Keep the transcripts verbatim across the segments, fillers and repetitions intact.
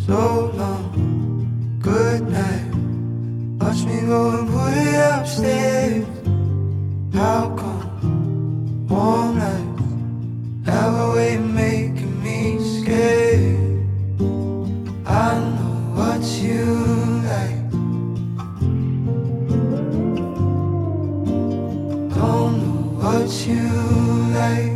So long, good night. Watch me go and put it upstairs. How come warm nights have a way of making me scared? I know what you like, don't know what you like.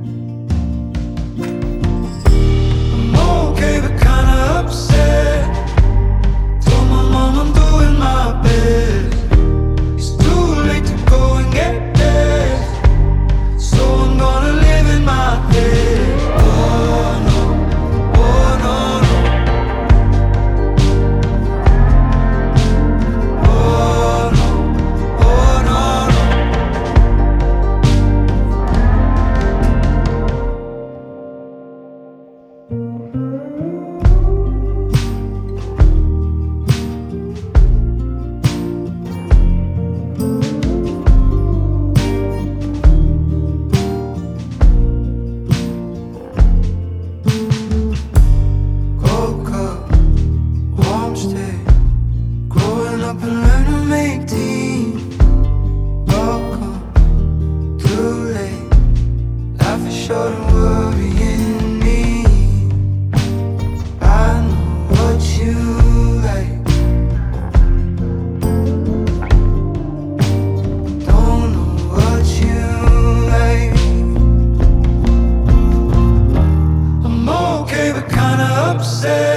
I'm okay but kinda upset. Told my mom I'm doing my best. It's too late to go and get there, so I'm gonna live in my head. Oh no, oh no, no. Oh no, oh no, no. Cold cup, warm stay. Growing up and learn to make tea. Welcome, too late. Life is short and worrying me. I know what you like, don't know what you like. I'm okay but kinda upset.